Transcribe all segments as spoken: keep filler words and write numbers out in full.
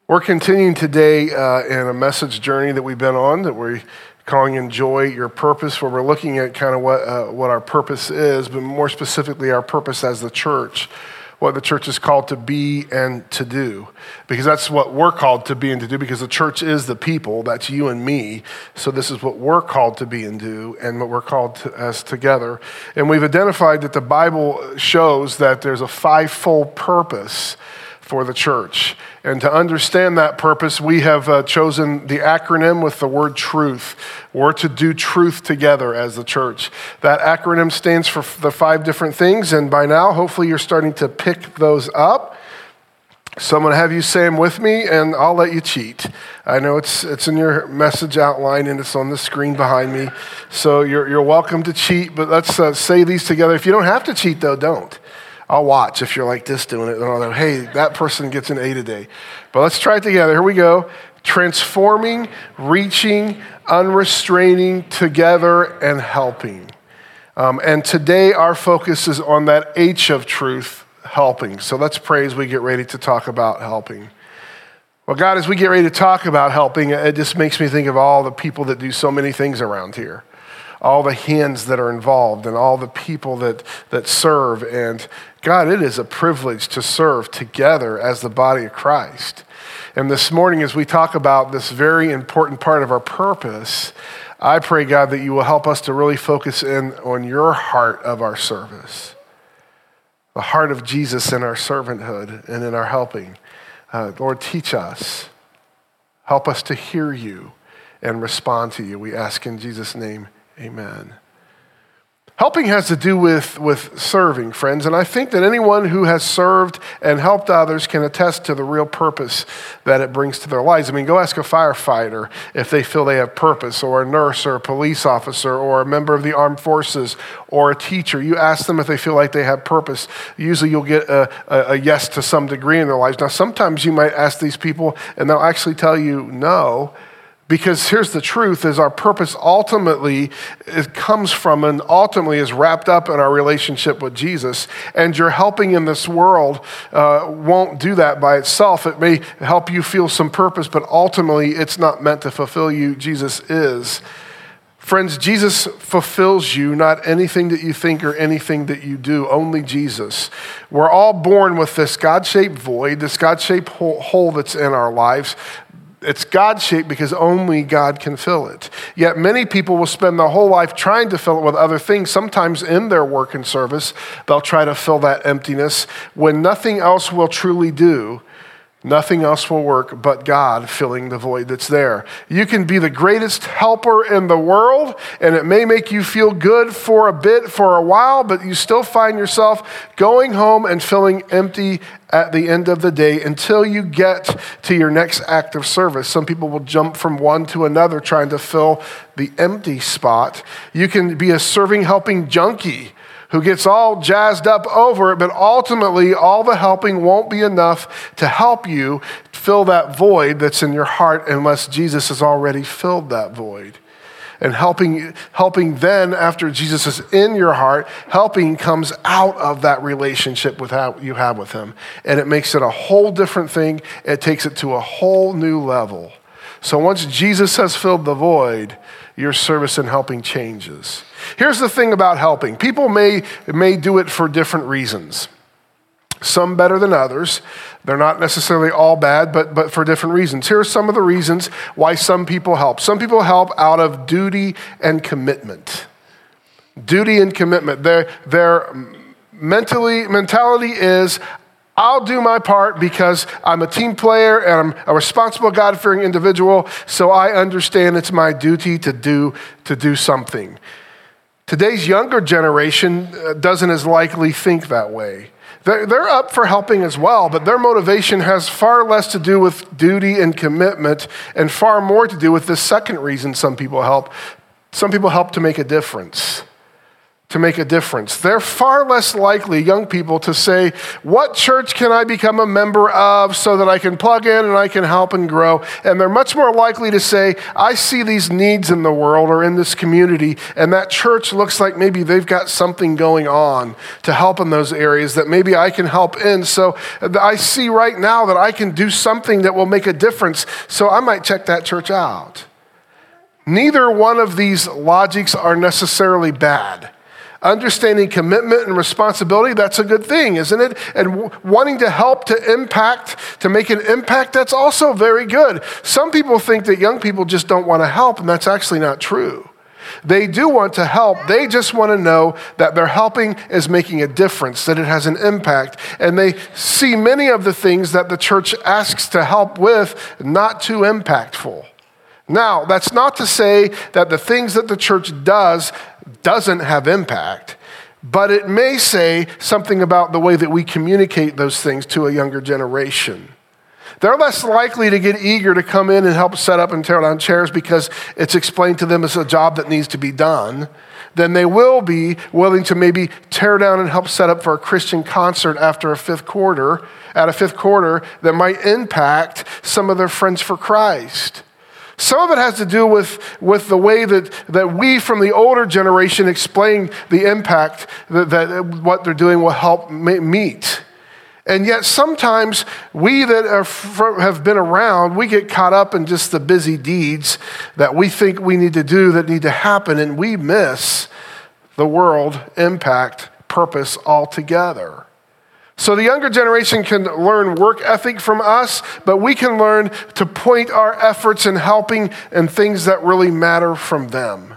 We're continuing today uh, in a message journey that we've been on that we're calling Enjoy Your Purpose, where we're looking at kind of what uh, what our purpose is, but more specifically our purpose as the church, what the church is called to be and to do. Because that's what we're called to be and to do, because the church is the people, that's you and me. So this is what we're called to be and do, and what we're called to, as together. And we've identified that the Bible shows that there's a fivefold purpose for the church. And to understand that purpose, we have uh, chosen the acronym with the word truth. We're to do truth together as the church. That acronym stands for the five different things, and by now, hopefully you're starting to pick those up. So I'm going to have you say them with me, and I'll let you cheat. I know it's it's in your message outline, and it's on the screen behind me. So you're, you're welcome to cheat, but let's uh, say these together. If you don't have to cheat, though, don't. I'll watch if you're like this doing it. And I'll know, hey, that person gets an A today. But let's try it together. Here we go. Transforming, reaching, unrestraining, together, and helping. Um, and today our focus is on that H of truth, helping. So let's pray as we get ready to talk about helping. Well, God, as we get ready to talk about helping, it just makes me think of all the people that do so many things around here. All the hands that are involved and all the people that, that serve. And God, it is a privilege to serve together as the body of Christ. And this morning, as we talk about this very important part of our purpose, I pray, God, that you will help us to really focus in on your heart of our service, the heart of Jesus in our servanthood and in our helping. Uh, Lord, teach us. Help us to hear you and respond to you. We ask in Jesus' name. Amen. Helping has to do with, with serving, friends, and I think that anyone who has served and helped others can attest to the real purpose that it brings to their lives. I mean, go ask a firefighter if they feel they have purpose, or a nurse, or a police officer, or a member of the armed forces, or a teacher. You ask them if they feel like they have purpose. Usually you'll get a, a, a yes to some degree in their lives. Now, sometimes you might ask these people, and they'll actually tell you no. Because here's the truth, is our purpose ultimately it comes from and ultimately is wrapped up in our relationship with Jesus. And your helping in this world uh, won't do that by itself. It may help you feel some purpose, but ultimately it's not meant to fulfill you. Jesus is. Friends, Jesus fulfills you, not anything that you think or anything that you do, only Jesus. We're all born with this God-shaped void, this God-shaped hole that's in our lives. It's God-shaped because only God can fill it. Yet many people will spend their whole life trying to fill it with other things. Sometimes in their work and service, they'll try to fill that emptiness. When nothing else will truly do, nothing else will work but God filling the void that's there. You can be the greatest helper in the world, and it may make you feel good for a bit, for a while, but you still find yourself going home and feeling empty at the end of the day until you get to your next act of service. Some people will jump from one to another trying to fill the empty spot. You can be a serving, helping junkie who gets all jazzed up over it, but ultimately all the helping won't be enough to help you fill that void that's in your heart unless Jesus has already filled that void. And helping, helping then, after Jesus is in your heart, helping comes out of that relationship with how you have with him. And it makes it a whole different thing. It takes it to a whole new level. So once Jesus has filled the void, your service and helping changes. Here's the thing about helping. People may, may do it for different reasons. Some better than others. They're not necessarily all bad, but, but for different reasons. Here are some of the reasons why some people help. Some people help out of duty and commitment. Duty and commitment. Their, their mentally, mentality is, I'll do my part because I'm a team player and I'm a responsible, God-fearing individual, so I understand it's my duty to do, to do something. Today's younger generation doesn't as likely think that way. They're, they're up for helping as well, but their motivation has far less to do with duty and commitment and far more to do with the second reason some people help. Some people help to make a difference. to make a difference. They're far less likely, young people, to say, what church can I become a member of so that I can plug in and I can help and grow? And they're much more likely to say, I see these needs in the world or in this community, and that church looks like maybe they've got something going on to help in those areas that maybe I can help in. So I see right now that I can do something that will make a difference, so I might check that church out. Neither one of these logics are necessarily bad. Understanding commitment and responsibility, that's a good thing, isn't it? And w- wanting to help, to impact, to make an impact, that's also very good. Some people think that young people just don't want to help, and that's actually not true. They do want to help. They just want to know that their helping is making a difference, that it has an impact. And they see many of the things that the church asks to help with not too impactful. Now, that's not to say that the things that the church does doesn't have impact, but it may say something about the way that we communicate those things to a younger generation. They're less likely to get eager to come in and help set up and tear down chairs because it's explained to them as a job that needs to be done than they will be willing to maybe tear down and help set up for a Christian concert after a fifth quarter, at a fifth quarter that might impact some of their friends for Christ. Some of it has to do with, with the way that, that we from the older generation explain the impact that, that what they're doing will help meet. And yet sometimes we that are, have been around, we get caught up in just the busy deeds that we think we need to do that need to happen, and we miss the world impact purpose altogether. So the younger generation can learn work ethic from us, but we can learn to point our efforts in helping and things that really matter from them.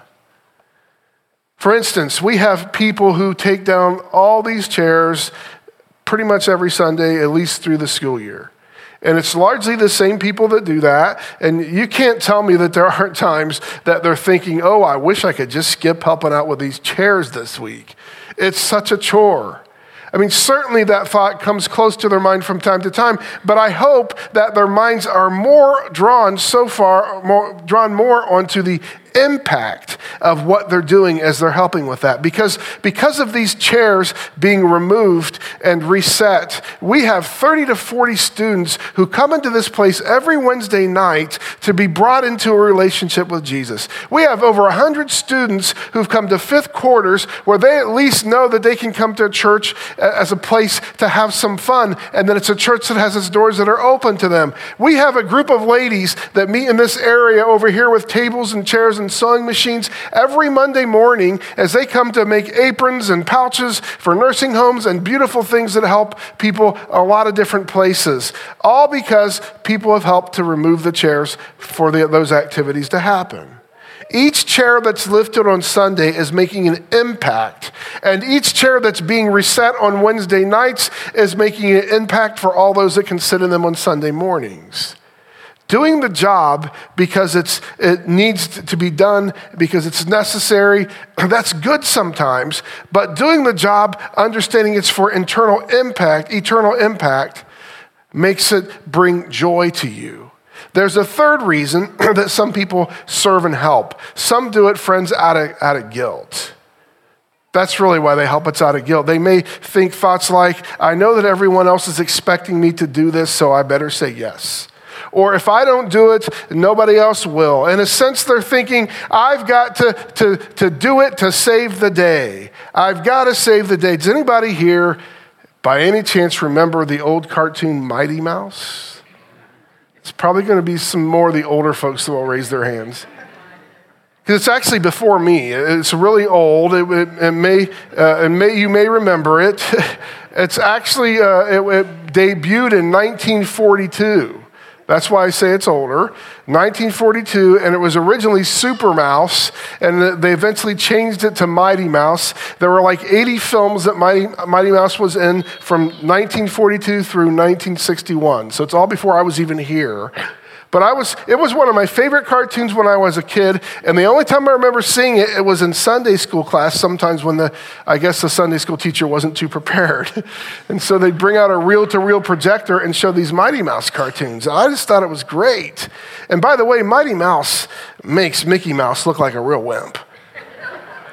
For instance, we have people who take down all these chairs pretty much every Sunday, at least through the school year. And it's largely the same people that do that. And you can't tell me that there aren't times that they're thinking, oh, I wish I could just skip helping out with these chairs this week. It's such a chore. I mean, certainly that thought comes close to their mind from time to time, but I hope that their minds are more drawn so far, more, drawn more onto the impact of what they're doing as they're helping with that. Because, because of these chairs being removed and reset, we have thirty to forty students who come into this place every Wednesday night to be brought into a relationship with Jesus. We have over one hundred students who've come to fifth quarters where they at least know that they can come to a church as a place to have some fun, and that it's a church that has its doors that are open to them. We have a group of ladies that meet in this area over here with tables and chairs and sewing machines every Monday morning as they come to make aprons and pouches for nursing homes and beautiful things that help people a lot of different places. All because people have helped to remove the chairs for the, those activities to happen. Each chair that's lifted on Sunday is making an impact, and each chair that's being reset on Wednesday nights is making an impact for all those that can sit in them on Sunday mornings. Doing the job because it's it needs to be done because it's necessary, that's good sometimes, but doing the job, understanding it's for internal impact, eternal impact, makes it bring joy to you. There's a third reason that some people serve and help. Some do it, friends, out of, out of guilt. That's really why they help. It's out of guilt. They may think thoughts like, I know that everyone else is expecting me to do this, so I better say yes. Or if I don't do it, nobody else will. In a sense, they're thinking, I've got to, to, to do it to save the day. I've got to save the day. Does anybody here, by any chance, remember the old cartoon Mighty Mouse? It's probably going to be some more of the older folks that will raise their hands. Because it's actually before me. It's really old. It, it, it may, uh, it may, you may remember it. It's actually, uh, it, it debuted in nineteen forty-two. That's why I say it's older. nineteen forty-two, and it was originally Super Mouse, and they eventually changed it to Mighty Mouse. There were like eighty films that Mighty, Mighty Mouse was in from nineteen forty-two through nineteen sixty-one. So it's all before I was even here. But I was, it was one of my favorite cartoons when I was a kid, and the only time I remember seeing it, it was in Sunday school class, sometimes when the, I guess the Sunday school teacher wasn't too prepared. And so they'd bring out a reel-to-reel projector and show these Mighty Mouse cartoons. And I just thought it was great. And by the way, Mighty Mouse makes Mickey Mouse look like a real wimp.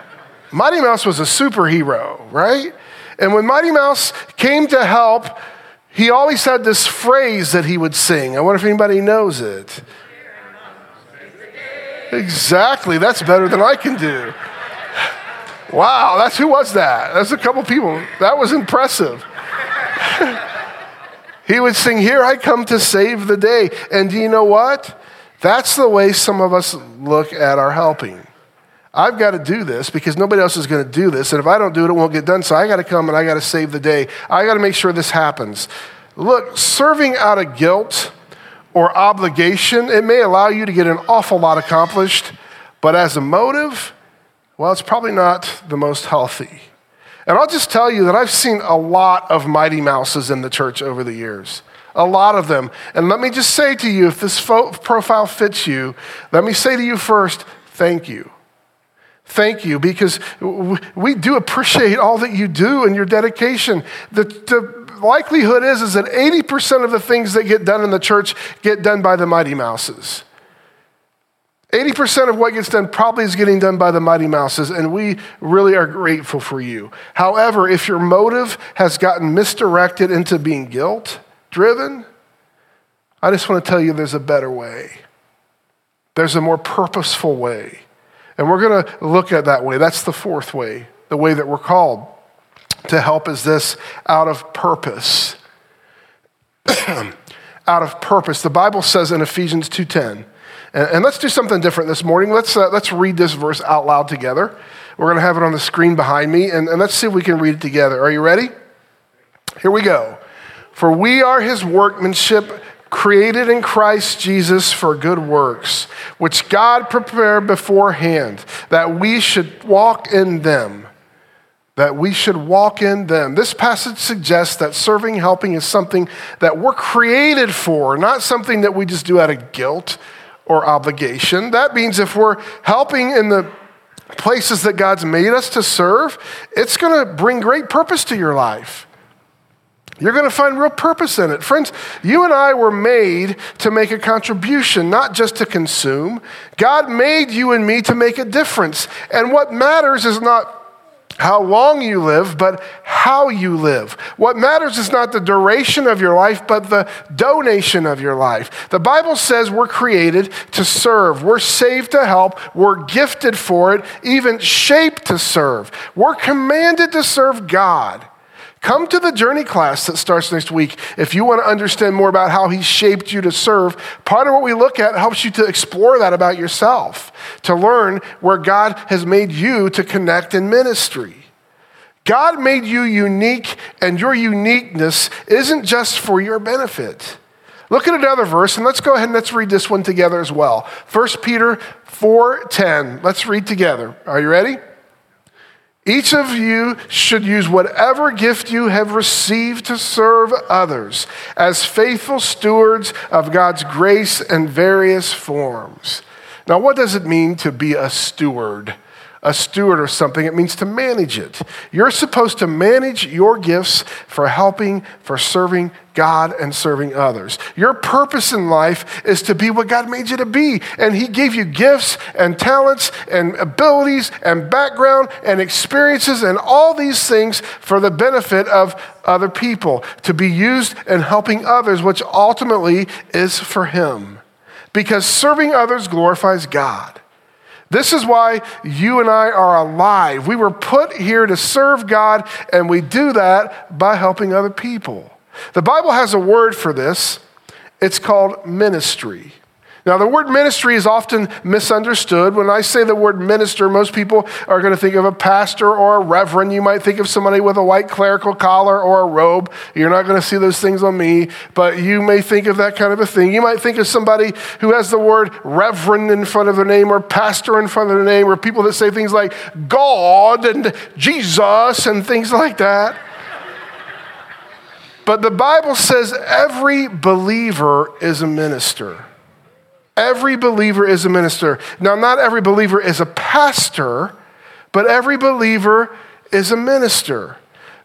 Mighty Mouse was a superhero, right? And when Mighty Mouse came to help, he always had this phrase that he would sing. I wonder if anybody knows it. Exactly. That's better than I can do. Wow, that's who was that? That's a couple people. That was impressive. He would sing, "Here I come to save the day." And do you know what? That's the way some of us look at our helping. I've got to do this because nobody else is going to do this. And if I don't do it, it won't get done. So I got to come and I got to save the day. I got to make sure this happens. Look, serving out of guilt or obligation, it may allow you to get an awful lot accomplished. But as a motive, well, it's probably not the most healthy. And I'll just tell you that I've seen a lot of Mighty Mouses in the church over the years. A lot of them. And let me just say to you, if this fo- profile fits you, let me say to you first, thank you. Thank you, because we do appreciate all that you do and your dedication. The, the likelihood is, is that eighty percent of the things that get done in the church get done by the Mighty Mouses. eighty percent of what gets done probably is getting done by the Mighty Mouses, and we really are grateful for you. However, if your motive has gotten misdirected into being guilt-driven, I just want to tell you there's a better way. There's a more purposeful way. And we're going to look at that way. That's the fourth way, the way that we're called to help is this, out of purpose. Out of purpose. The Bible says in Ephesians two ten, and, and let's do something different this morning. Let's, uh, let's read this verse out loud together. We're going to have it on the screen behind me, and, and let's see if we can read it together. Are you ready? Here we go. For we are his workmanship, created in Christ Jesus for good works, which God prepared beforehand, that we should walk in them. That we should walk in them. This passage suggests that serving, helping is something that we're created for, not something that we just do out of guilt or obligation. That means if we're helping in the places that God's made us to serve, it's going to bring great purpose to your life. You're going to find real purpose in it. Friends, you and I were made to make a contribution, not just to consume. God made you and me to make a difference. And what matters is not how long you live, but how you live. What matters is not the duration of your life, but the donation of your life. The Bible says we're created to serve. We're saved to help. We're gifted for it, even shaped to serve. We're commanded to serve God. Come to the Journey class that starts next week if you want to understand more about how he shaped you to serve. Part of what we look at helps you to explore that about yourself, to learn where God has made you to connect in ministry. God made you unique, and your uniqueness isn't just for your benefit. Look at another verse, and let's go ahead and let's read this one together as well. First Peter four ten. Let's read together. Are you ready? Each of you should use whatever gift you have received to serve others as faithful stewards of God's grace in various forms. Now, what does it mean to be a steward? A steward of something, it means to manage it. You're supposed to manage your gifts for helping, for serving God and serving others. Your purpose in life is to be what God made you to be. And he gave you gifts and talents and abilities and background and experiences and all these things for the benefit of other people, to be used in helping others, which ultimately is for him. Because serving others glorifies God. This is why you and I are alive. We were put here to serve God, and we do that by helping other people. The Bible has a word for this. It's called ministry. Now, the word ministry is often misunderstood. When I say the word minister, most people are going to think of a pastor or a reverend. You might think of somebody with a white clerical collar or a robe. You're not going to see those things on me, but you may think of that kind of a thing. You might think of somebody who has the word reverend in front of their name or pastor in front of their name, or people that say things like God and Jesus and things like that. But the Bible says every believer is a minister. Every believer is a minister. Now, not every believer is a pastor, but every believer is a minister.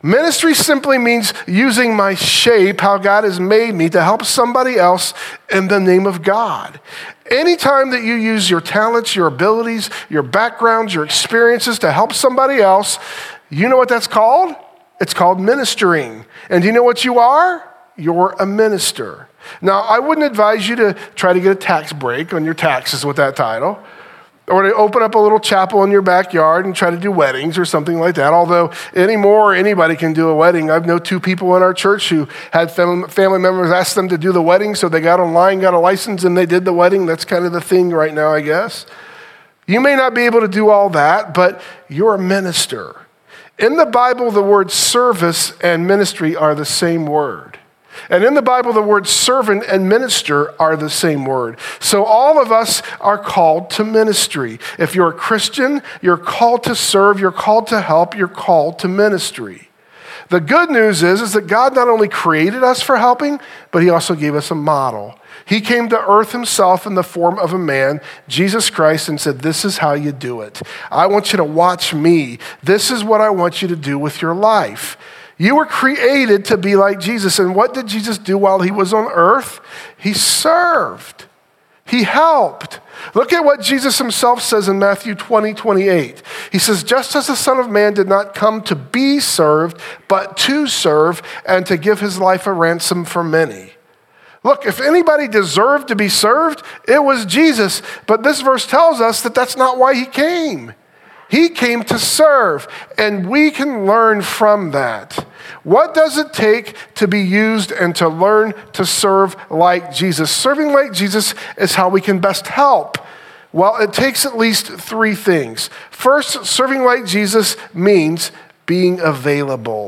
Ministry simply means using my shape, how God has made me, to help somebody else in the name of God. Anytime that you use your talents, your abilities, your backgrounds, your experiences to help somebody else, you know what that's called? It's called ministering. And do you know what you are? You're a minister. Now, I wouldn't advise you to try to get a tax break on your taxes with that title, or to open up a little chapel in your backyard and try to do weddings or something like that. Although anymore, anybody can do a wedding. I've known two people in our church who had family members ask them to do the wedding, so they got online, got a license, and they did the wedding. That's kind of the thing right now, I guess. You may not be able to do all that, but you're a minister. In the Bible, the word service and ministry are the same word. And in the Bible, the word servant and minister are the same word. So all of us are called to ministry. If you're a Christian, you're called to serve, you're called to help, you're called to ministry. The good news is, is that God not only created us for helping, but he also gave us a model. He came to earth himself in the form of a man, Jesus Christ, and said, this is how you do it. I want you to watch me. This is what I want you to do with your life. You were created to be like Jesus. And what did Jesus do while he was on earth? He served. He helped. Look at what Jesus himself says in Matthew twenty, twenty-eight. He says, just as the Son of Man did not come to be served, but to serve and to give his life a ransom for many. Look, if anybody deserved to be served, it was Jesus. But this verse tells us that that's not why he came. He came to serve, and we can learn from that. What does it take to be used and to learn to serve like Jesus? Serving like Jesus is how we can best help. Well, it takes at least three things. First, serving like Jesus means being available.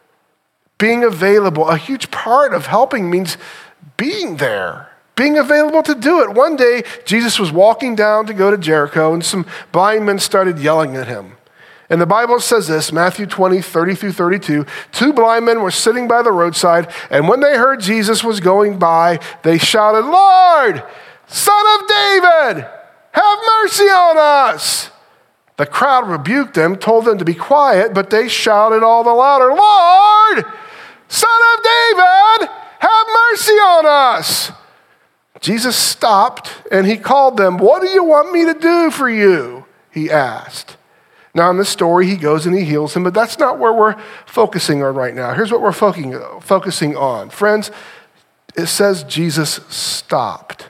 Being available. A huge part of helping means being there. Being available to do it. One day, Jesus was walking down to go to Jericho, and some blind men started yelling at him. And the Bible says this, Matthew twenty, thirty through thirty-two, two blind men were sitting by the roadside, and when they heard Jesus was going by, they shouted, Lord, Son of David, have mercy on us. The crowd rebuked them, told them to be quiet, but they shouted all the louder, Lord, Son of David, have mercy on us. Jesus stopped and he called them. What do you want me to do for you? He asked. Now in this story, he goes and he heals him, but that's not where we're focusing on right now. Here's what we're focusing on. Friends, it says Jesus stopped.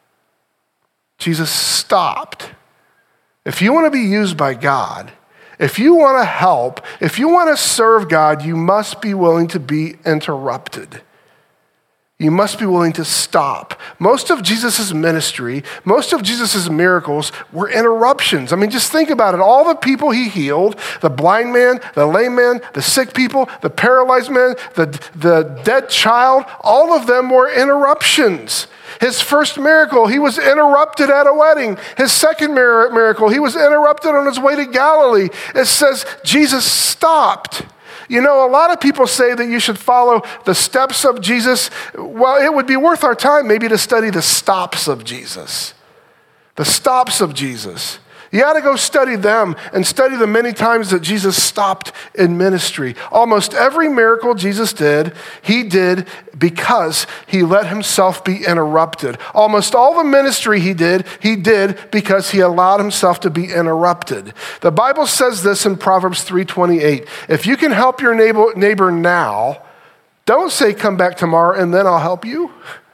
Jesus stopped. If you want to be used by God, if you want to help, if you want to serve God, you must be willing to be interrupted. You must be willing to stop. Most of Jesus' ministry, most of Jesus' miracles were interruptions. I mean, just think about it. All the people he healed, the blind man, the lame man, the sick people, the paralyzed man, the, the dead child, all of them were interruptions. His first miracle, he was interrupted at a wedding. His second miracle, he was interrupted on his way to Galilee. It says Jesus stopped. You know, a lot of people say that you should follow the steps of Jesus. Well, it would be worth our time maybe to study the stops of Jesus. The stops of Jesus. You got to go study them and study the many times that Jesus stopped in ministry. Almost every miracle Jesus did, he did because he let himself be interrupted. Almost all the ministry he did, he did because he allowed himself to be interrupted. The Bible says this in Proverbs three twenty-eight. If you can help your neighbor, neighbor now, don't say come back tomorrow and then I'll help you.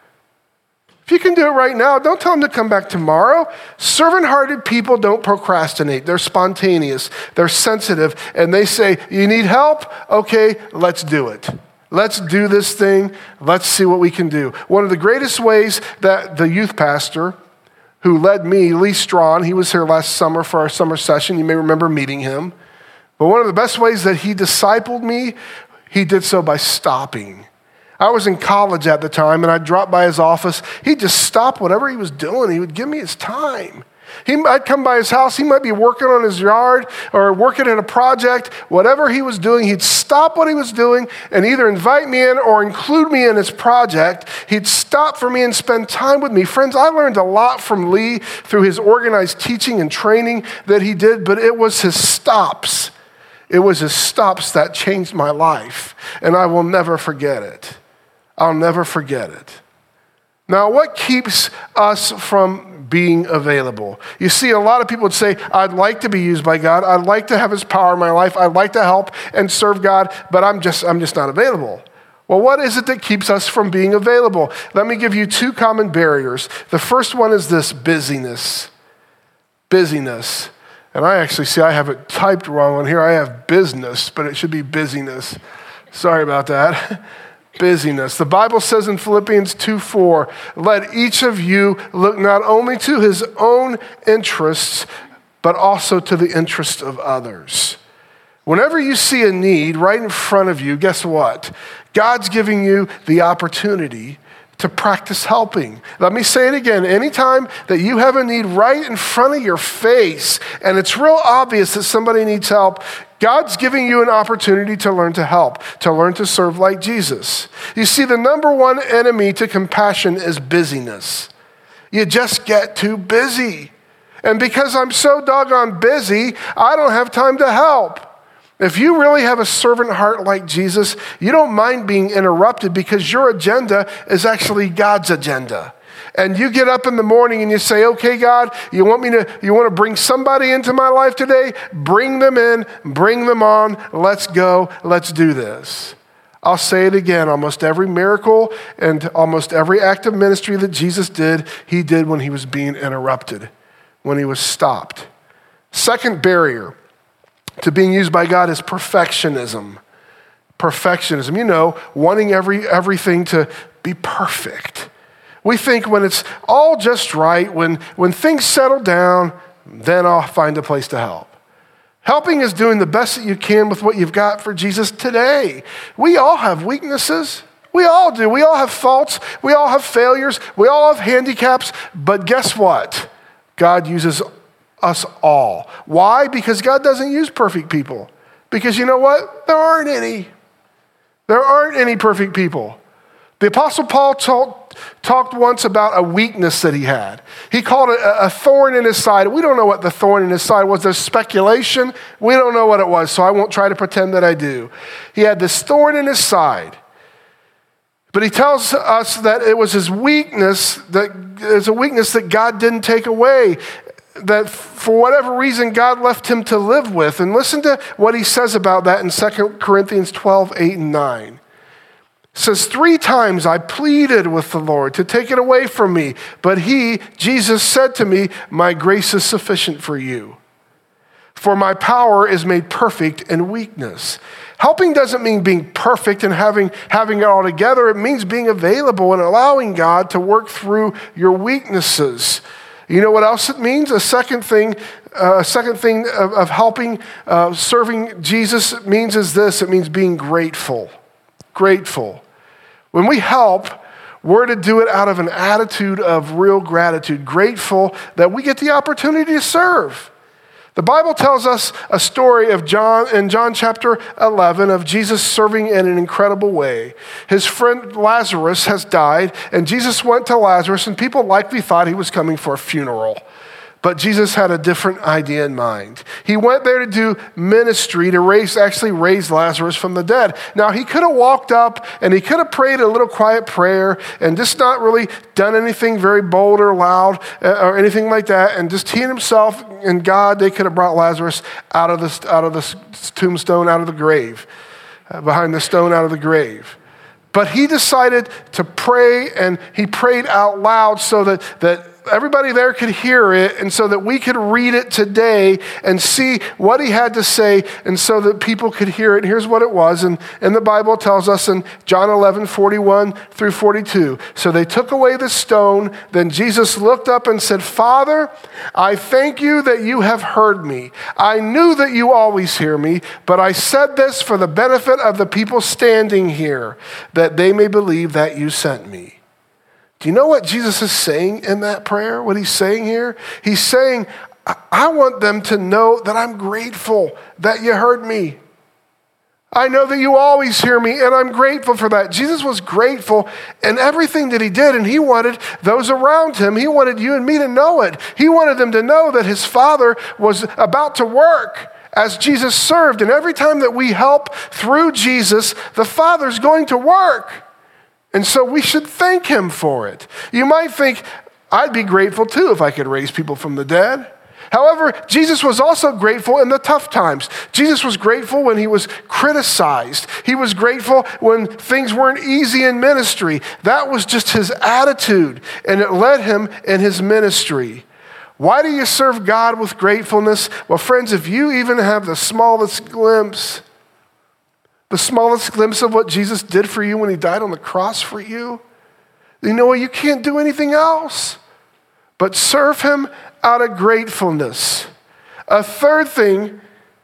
If you can do it right now, don't tell them to come back tomorrow. Servant-hearted people don't procrastinate. They're spontaneous. They're sensitive. And they say, you need help? Okay, let's do it. Let's do this thing. Let's see what we can do. One of the greatest ways that the youth pastor who led me, Lee Strawn, he was here last summer for our summer session. You may remember meeting him. But one of the best ways that he discipled me, he did so by stopping. I was in college at the time, and I'd drop by his office. He'd just stop whatever he was doing. He would give me his time. He, I'd come by his house. He might be working on his yard or working at a project. Whatever he was doing, he'd stop what he was doing and either invite me in or include me in his project. He'd stop for me and spend time with me. Friends, I learned a lot from Lee through his organized teaching and training that he did, but it was his stops. It was his stops that changed my life, and I will never forget it. I'll never forget it. Now, what keeps us from being available? You see, a lot of people would say, I'd like to be used by God. I'd like to have his power in my life. I'd like to help and serve God, but I'm just, I'm just not available. Well, what is it that keeps us from being available? Let me give you two common barriers. The first one is this: busyness. Busyness. And I actually see I have it typed wrong on here. I have business, but it should be busyness. Sorry about that. Busyness. The Bible says in Philippians two four, let each of you look not only to his own interests, but also to the interests of others. Whenever you see a need right in front of you, guess what? God's giving you the opportunity to practice helping. Let me say it again. Anytime that you have a need right in front of your face and it's real obvious that somebody needs help, God's giving you an opportunity to learn to help, to learn to serve like Jesus. You see, the number one enemy to compassion is busyness. You just get too busy. And because I'm so doggone busy, I don't have time to help. If you really have a servant heart like Jesus, you don't mind being interrupted because your agenda is actually God's agenda. And you get up in the morning and you say, okay, God, you want me to, you want to bring somebody into my life today? Bring them in, bring them on, let's go, let's do this. I'll say it again, almost every miracle and almost every act of ministry that Jesus did, he did when he was being interrupted, when he was stopped. Second barrier to being used by God is perfectionism. Perfectionism, you know, wanting every everything to be perfect. We think when it's all just right, when, when things settle down, then I'll find a place to help. Helping is doing the best that you can with what you've got for Jesus today. We all have weaknesses. We all do. We all have faults. We all have failures. We all have handicaps. But guess what? God uses us all. Why? Because God doesn't use perfect people. Because you know what? There aren't any. There aren't any perfect people. The Apostle Paul talk, talked once about a weakness that he had. He called it a, a thorn in his side. We don't know what the thorn in his side was. There's speculation. We don't know what it was, so I won't try to pretend that I do. He had this thorn in his side. But he tells us that it was his weakness, that it's a weakness that God didn't take away, that for whatever reason God left him to live with. And listen to what he says about that in Second Corinthians twelve, eight and nine. It says, three times I pleaded with the Lord to take it away from me. But he, Jesus, said to me, my grace is sufficient for you. For my power is made perfect in weakness. Helping doesn't mean being perfect and having, having it all together. It means being available and allowing God to work through your weaknesses. You know what else it means? A second thing, uh, a second thing of, of helping, uh, serving Jesus means is this. It means being grateful. Grateful. When we help, we're to do it out of an attitude of real gratitude. Grateful that we get the opportunity to serve. The Bible tells us a story of John in John chapter eleven of Jesus serving in an incredible way. His friend Lazarus has died, and Jesus went to Lazarus, and people likely thought he was coming for a funeral. But Jesus had a different idea in mind. He went there to do ministry, to raise, actually raise Lazarus from the dead. Now, he could have walked up and he could have prayed a little quiet prayer and just not really done anything very bold or loud or anything like that. And just he and himself and God, they could have brought Lazarus out of the, out of the tombstone, out of the grave, uh, behind the stone out of the grave. But he decided to pray, and he prayed out loud so that, that everybody there could hear it, and so that we could read it today and see what he had to say, and so that people could hear it. And here's what it was. And, and the Bible tells us in John eleven, forty-one through forty-two. So they took away the stone. Then Jesus looked up and said, Father, I thank you that you have heard me. I knew that you always hear me, but I said this for the benefit of the people standing here, that they may believe that you sent me. Do you know what Jesus is saying in that prayer? What he's saying here? He's saying, I want them to know that I'm grateful that you heard me. I know that you always hear me, and I'm grateful for that. Jesus was grateful in everything that he did, and he wanted those around him. He wanted you and me to know it. He wanted them to know that his Father was about to work as Jesus served. And every time that we help through Jesus, the Father's going to work. And so we should thank him for it. You might think, I'd be grateful too if I could raise people from the dead. However, Jesus was also grateful in the tough times. Jesus was grateful when he was criticized. He was grateful when things weren't easy in ministry. That was just his attitude, and it led him in his ministry. Why do you serve God with gratefulness? Well, friends, if you even have the smallest glimpse, the smallest glimpse of what Jesus did for you when he died on the cross for you, you know what? You can't do anything else but serve him out of gratefulness. A third thing,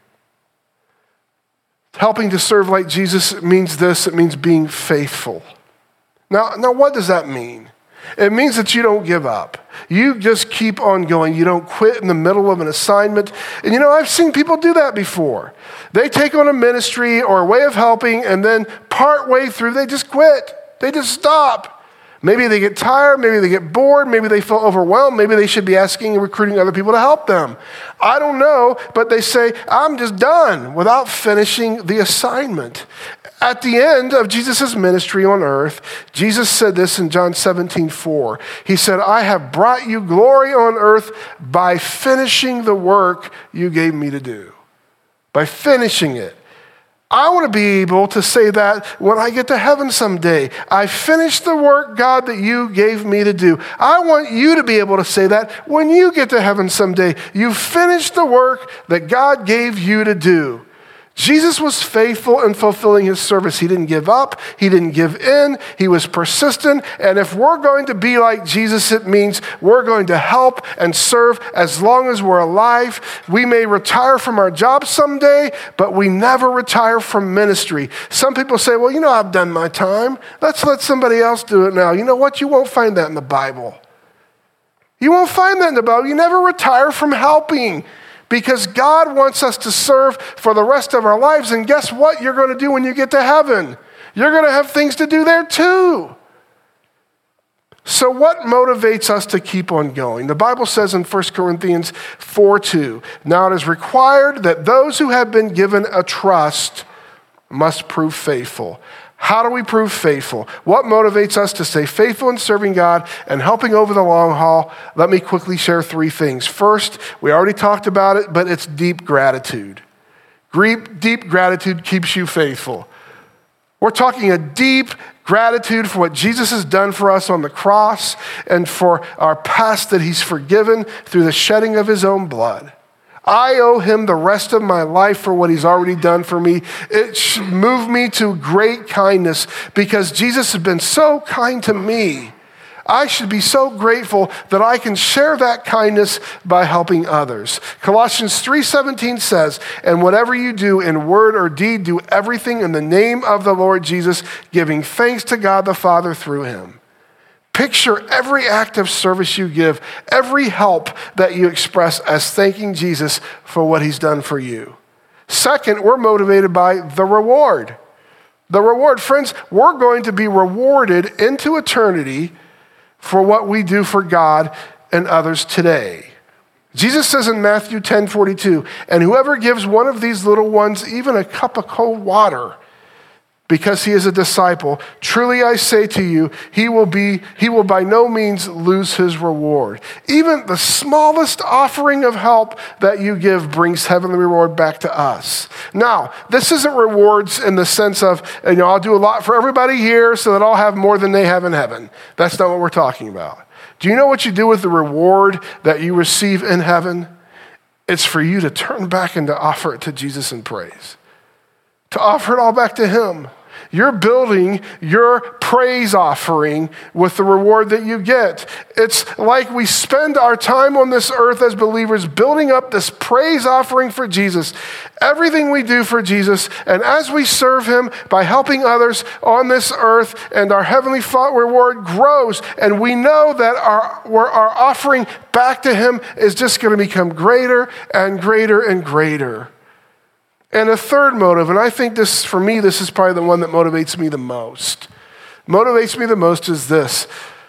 helping to serve like Jesus means this. It means being faithful. Now, now what does that mean? It means that you don't give up. You just keep on going. You don't quit in the middle of an assignment. And you know, I've seen people do that before. They take on a ministry or a way of helping, and then part way through, they just quit. They just stop. Maybe they get tired, maybe they get bored, maybe they feel overwhelmed, maybe they should be asking and recruiting other people to help them. I don't know, but they say, I'm just done without finishing the assignment. At the end of Jesus' ministry on earth, Jesus said this in John seventeen four. He said, I have brought you glory on earth by finishing the work you gave me to do. By finishing it. I want to be able to say that when I get to heaven someday. I finished the work, God, that you gave me to do. I want you to be able to say that when you get to heaven someday. You finished the work that God gave you to do. Jesus was faithful in fulfilling his service. He didn't give up. He didn't give in. He was persistent. And if we're going to be like Jesus, it means we're going to help and serve as long as we're alive. We may retire from our job someday, but we never retire from ministry. Some people say, well, you know, I've done my time. Let's let somebody else do it now. You know what? You won't find that in the Bible. You won't find that in the Bible. You never retire from helping. Because God wants us to serve for the rest of our lives. And guess what you're going to do when you get to heaven? You're going to have things to do there too. So what motivates us to keep on going? The Bible says in First Corinthians four two, now it is required that those who have been given a trust must prove faithful. How do we prove faithful? What motivates us to stay faithful in serving God and helping over the long haul? Let me quickly share three things. First, we already talked about it, but it's deep gratitude. Deep gratitude keeps you faithful. We're talking a deep gratitude for what Jesus has done for us on the cross and for our past that he's forgiven through the shedding of his own blood. I owe him the rest of my life for what he's already done for me. It should move me to great kindness because Jesus has been so kind to me. I should be so grateful that I can share that kindness by helping others. Colossians three seventeen says, and whatever you do in word or deed, do everything in the name of the Lord Jesus, giving thanks to God the Father through him. Picture every act of service you give, every help that you express as thanking Jesus for what he's done for you. Second, we're motivated by the reward. The reward, friends, we're going to be rewarded into eternity for what we do for God and others today. Jesus says in Matthew ten forty-two, and whoever gives one of these little ones even a cup of cold water, because he is a disciple, truly I say to you, he will be, he will by no means lose his reward. Even the smallest offering of help that you give brings heavenly reward back to us. Now, this isn't rewards in the sense of, you know, I'll do a lot for everybody here so that I'll have more than they have in heaven. That's not what we're talking about. Do you know what you do with the reward that you receive in heaven? It's for you to turn back and to offer it to Jesus in praise. To offer it all back to him. You're building your praise offering with the reward that you get. It's like we spend our time on this earth as believers building up this praise offering for Jesus. Everything we do for Jesus, and as we serve him by helping others on this earth, and our heavenly reward grows, and we know that our, our offering back to him is just going to become greater and greater and greater. And a third motive, and I think this, for me, this is probably the one that motivates me the most. Motivates me the most is this.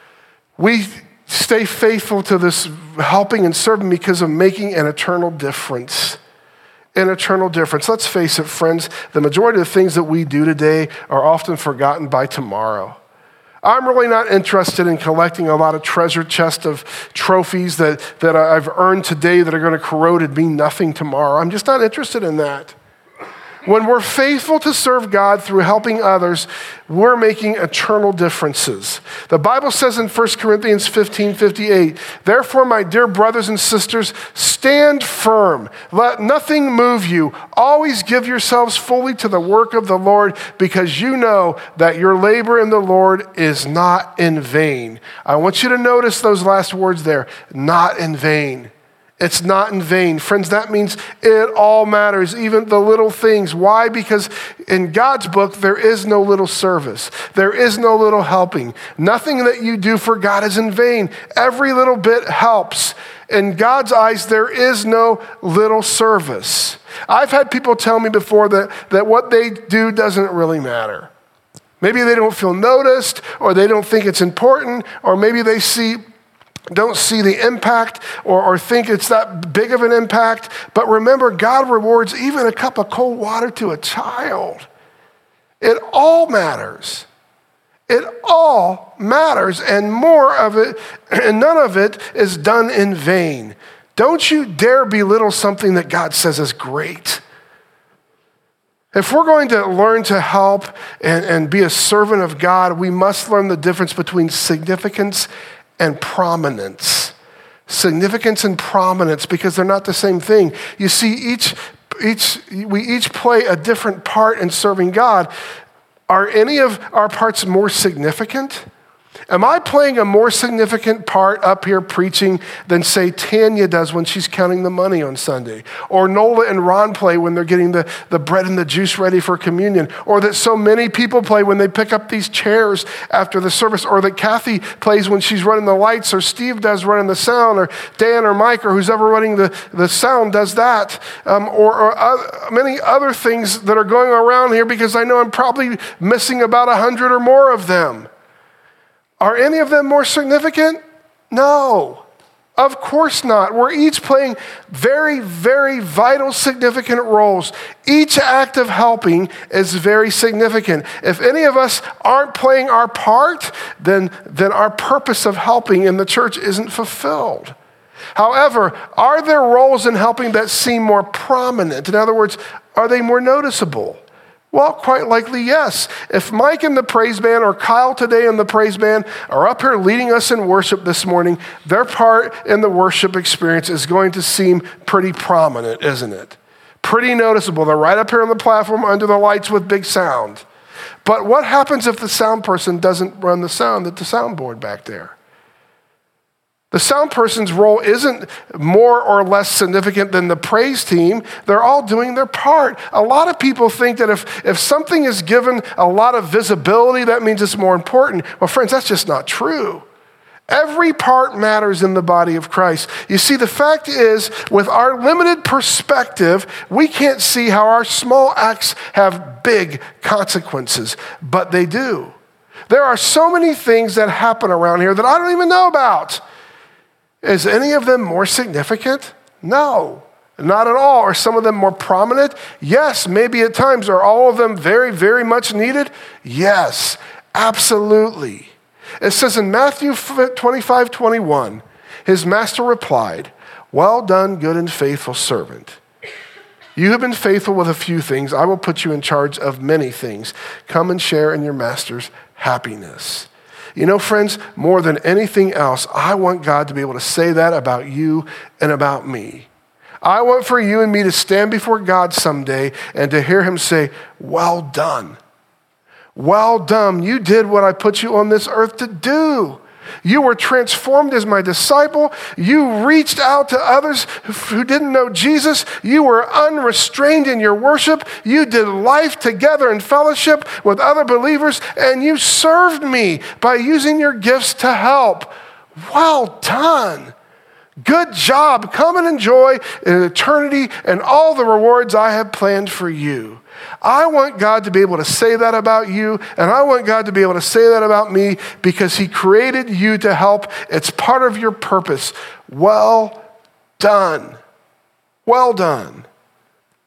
We stay faithful to this helping and serving because of making an eternal difference. an eternal difference. Let's face it, friends, the majority of the things that we do today are often forgotten by tomorrow. I'm really not interested in collecting a lot of treasure chest of trophies that, that I've earned today that are going to corrode and mean nothing tomorrow. I'm just not interested in that. When we're faithful to serve God through helping others, we're making eternal differences. The Bible says in First Corinthians fifteen fifty-eight, therefore, my dear brothers and sisters, stand firm. Let nothing move you. Always give yourselves fully to the work of the Lord, because you know that your labor in the Lord is not in vain. I want you to notice those last words there, not in vain. It's not in vain. Friends, that means it all matters, even the little things. Why? Because in God's book, there is no little service. There is no little helping. Nothing that you do for God is in vain. Every little bit helps. In God's eyes, there is no little service. I've had people tell me before that, that what they do doesn't really matter. Maybe they don't feel noticed, or they don't think it's important, or maybe they see... don't see the impact or, or think it's that big of an impact. But remember, God rewards even a cup of cold water to a child. It all matters. It all matters, and more of it, and none of it is done in vain. Don't you dare belittle something that God says is great. If we're going to learn to help and, and be a servant of God, we must learn the difference between significance and prominence. Significance and prominence, because they're not the same thing. You see, each, each, we each play a different part in serving God. Are any of our parts more significant? Am I playing a more significant part up here preaching than, say, Tanya does when she's counting the money on Sunday? Or Nola and Ron play when they're getting the, the bread and the juice ready for communion? Or that so many people play when they pick up these chairs after the service? Or that Kathy plays when she's running the lights? Or Steve does running the sound? Or Dan or Mike or who's ever running the, the sound does that? Um, or or uh, many other things that are going around here, because I know I'm probably missing about a hundred or more of them. Are any of them more significant? No, of course not. We're each playing very, very vital, significant roles. Each act of helping is very significant. If any of us aren't playing our part, then, then our purpose of helping in the church isn't fulfilled. However, are there roles in helping that seem more prominent? In other words, are they more noticeable? Well, quite likely, yes. If Mike in the praise band or Kyle today in the praise band are up here leading us in worship this morning, their part in the worship experience is going to seem pretty prominent, isn't it? Pretty noticeable. They're right up here on the platform under the lights with big sound. But what happens if the sound person doesn't run the sound at the soundboard back there? The sound person's role isn't more or less significant than the praise team. They're all doing their part. A lot of people think that if, if something is given a lot of visibility, that means it's more important. Well, friends, that's just not true. Every part matters in the body of Christ. You see, the fact is, with our limited perspective, we can't see how our small acts have big consequences, but they do. There are so many things that happen around here that I don't even know about. Is any of them more significant? No, not at all. Are some of them more prominent? Yes, maybe at times. Are all of them very, very much needed? Yes, absolutely. It says in Matthew twenty-five twenty-one, his master replied, well done, good and faithful servant. You have been faithful with a few things. I will put you in charge of many things. Come and share in your master's happiness. You know, friends, more than anything else, I want God to be able to say that about you and about me. I want for you and me to stand before God someday and to hear him say, well done. Well done. You did what I put you on this earth to do. You were transformed as my disciple. You reached out to others who didn't know Jesus. You were unrestrained in your worship. You did life together in fellowship with other believers, and you served me by using your gifts to help. Well done. Good job. Come and enjoy an eternity and all the rewards I have planned for you. I want God to be able to say that about you, and I want God to be able to say that about me, because he created you to help. It's part of your purpose. Well done. Well done.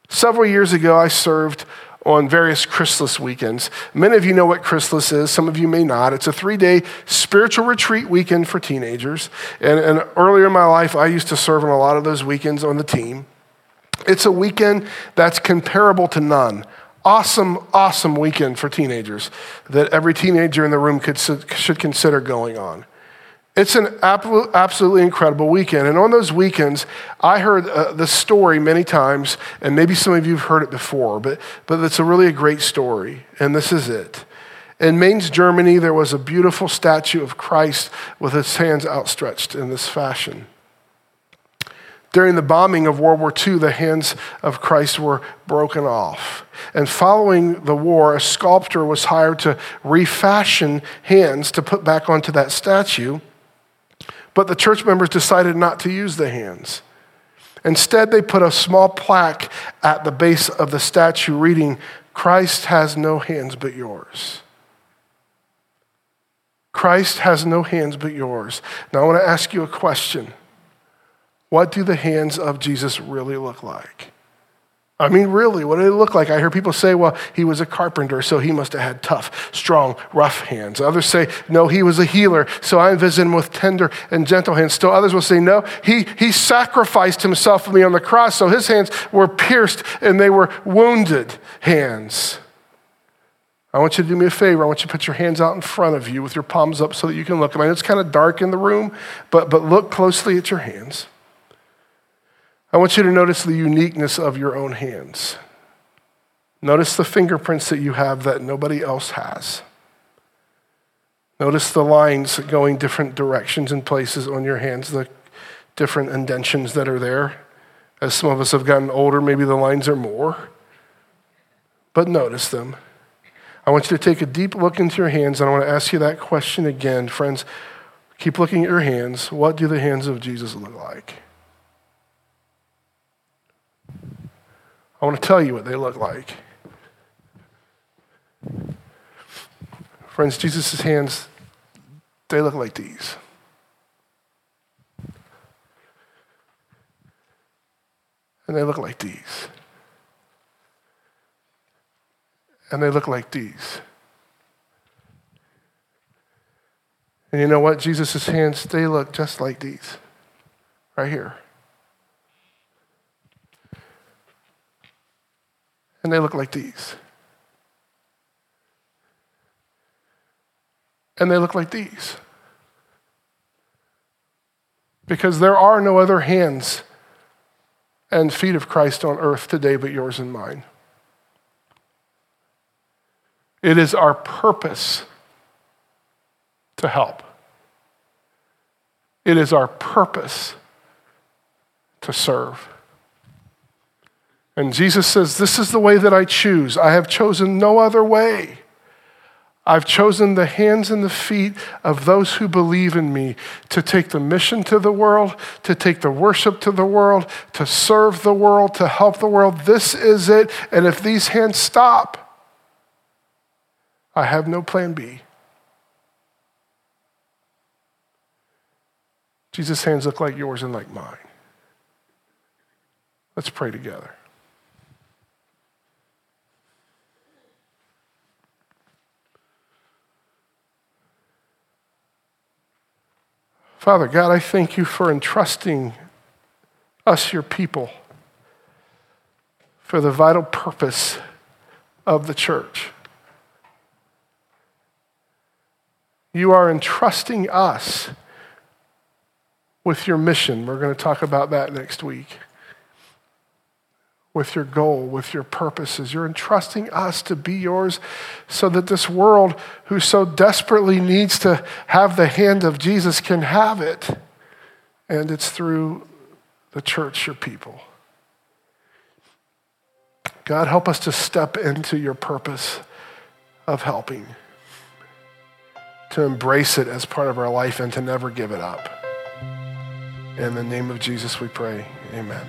Several years ago, I served on various Christmas weekends. Many of you know what Christmas is. Some of you may not. It's a three-day spiritual retreat weekend for teenagers. And, and earlier in my life, I used to serve on a lot of those weekends on the team. It's a weekend that's comparable to none. Awesome, awesome weekend for teenagers that every teenager in the room could, should consider going on. It's an absolutely incredible weekend. And on those weekends, I heard uh, the story many times, and maybe some of you have heard it before, but, but it's a really a great story, and this is it. In Mainz, Germany, there was a beautiful statue of Christ with his hands outstretched in this fashion. During the bombing of World War Two, the hands of Christ were broken off. And following the war, a sculptor was hired to refashion hands to put back onto that statue. But the church members decided not to use the hands. Instead, they put a small plaque at the base of the statue reading, "Christ has no hands but yours." Christ has no hands but yours. Now, I want to ask you a question. What do the hands of Jesus really look like? I mean, really, what do they look like? I hear people say, well, he was a carpenter, so he must have had tough, strong, rough hands. Others say, no, he was a healer, so I envision him with tender and gentle hands. Still others will say, no, he, he sacrificed himself for me on the cross, so his hands were pierced and they were wounded hands. I want you to do me a favor. I want you to put your hands out in front of you with your palms up so that you can look. I mean, it's kind of dark in the room, but, but look closely at your hands. I want you to notice the uniqueness of your own hands. Notice the fingerprints that you have that nobody else has. Notice the lines going different directions and places on your hands, the different indentions that are there. As some of us have gotten older, maybe the lines are more. But notice them. I want you to take a deep look into your hands, and I want to ask you that question again. Friends, keep looking at your hands. What do the hands of Jesus look like? I want to tell you what they look like. Friends, Jesus' hands, they look like these. And they look like these. And they look like these. And you know what? Jesus' hands, they look just like these. Right here. And they look like these. And they look like these. Because there are no other hands and feet of Christ on earth today but yours and mine. It is our purpose to help. It is our purpose to serve. And Jesus says, this is the way that I choose. I have chosen no other way. I've chosen the hands and the feet of those who believe in me to take the mission to the world, to take the worship to the world, to serve the world, to help the world. This is it. And if these hands stop, I have no plan B. Jesus' hands look like yours and like mine. Let's pray together. Father God, I thank you for entrusting us, your people, for the vital purpose of the church. You are entrusting us with your mission. We're going to talk about that next week. With your goal, with your purposes. You're entrusting us to be yours so that this world, who so desperately needs to have the hand of Jesus, can have it. And it's through the church, your people. God, help us to step into your purpose of helping, to embrace it as part of our life and to never give it up. In the name of Jesus we pray, amen.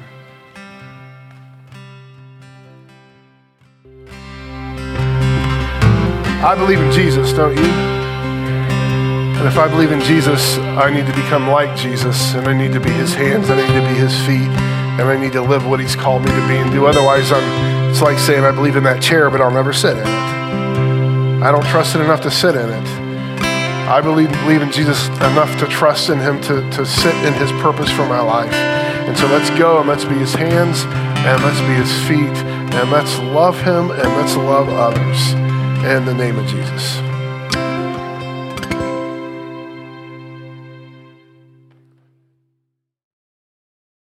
I believe in Jesus, don't you? And if I believe in Jesus, I need to become like Jesus, and I need to be his hands, and I need to be his feet, and I need to live what he's called me to be and do. Otherwise, I'm, it's like saying I believe in that chair, but I'll never sit in it. I don't trust it enough to sit in it. I believe, believe in Jesus enough to trust in him to, to sit in his purpose for my life. And so let's go and let's be his hands and let's be his feet and let's love him and let's love others in the name of Jesus.